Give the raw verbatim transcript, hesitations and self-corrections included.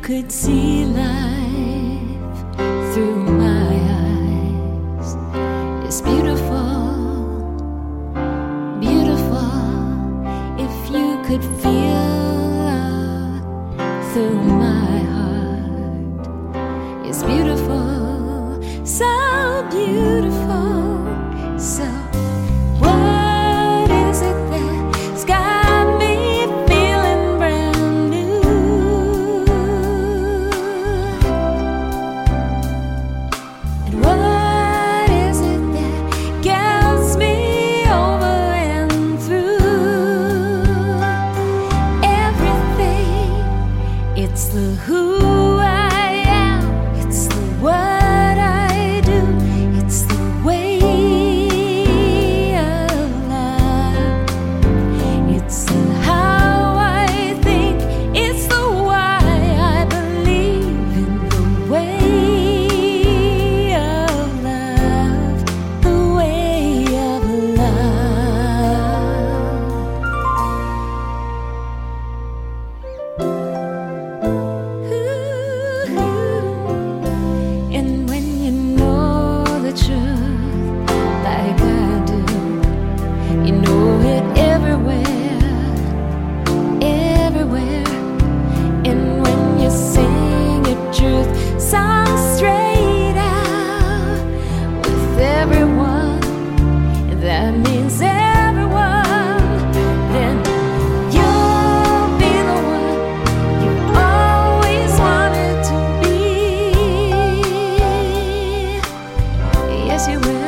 could see life through my eyes, it's beautiful, beautiful. If you could feel love through my heart, it's beautiful, so beautiful. So what is it that's got me feeling brand new? And what is it that gets me over and through everything? It's the who I am, it's the what I do, it's the way of love, it's the how I think, it's the why I believe in the way of love, the way of love. Ooh. And when you know the truth like I do, you know it everywhere, everywhere. And when you sing a truth song straight out with everyone, that means everyone, then you'll be the one you always wanted to be. Yes, you will.